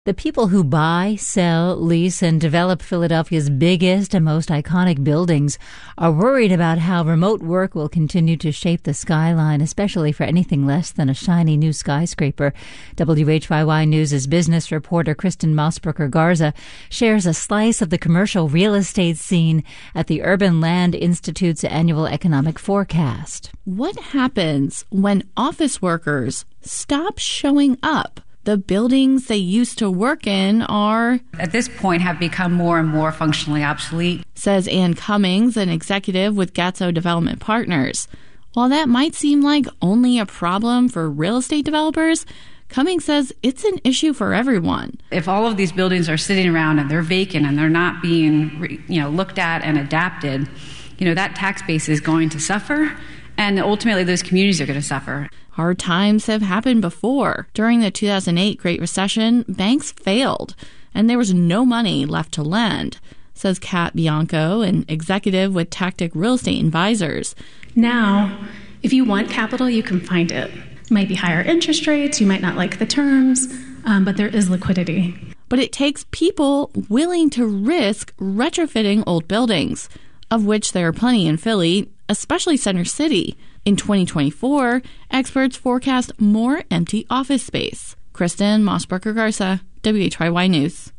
The people who buy, sell, lease, and develop Philadelphia's biggest and most iconic buildings are worried about how remote work will continue to shape the skyline, especially for anything less than a shiny new skyscraper. WHYY News' business reporter Kristen Mossbrooker Garza shares a slice of the commercial real estate scene at the Urban Land Institute's annual economic forecast. What happens when office workers stop showing up? The buildings they used to work in are, at this point, have become more and more functionally obsolete, says Ann Cummings, an executive with Gatso Development Partners. While that might seem like only a problem for real estate developers, Cummings says it's an issue for everyone. If all of these buildings are sitting around and they're vacant and they're not being looked at and adapted, that tax base is going to suffer, and ultimately those communities are going to suffer. Hard times have happened before. During the 2008 Great Recession, banks failed, and there was no money left to lend, says Kat Bianco, an executive with Tactic Real Estate Advisors. Now, if you want capital, you can find it. It might be higher interest rates, you might not like the terms, but there is liquidity. But it takes people willing to risk retrofitting old buildings, of which there are plenty in Philly, especially Center City. In 2024, experts forecast more empty office space. Kristen Mossbrooker Garza, WHYY News.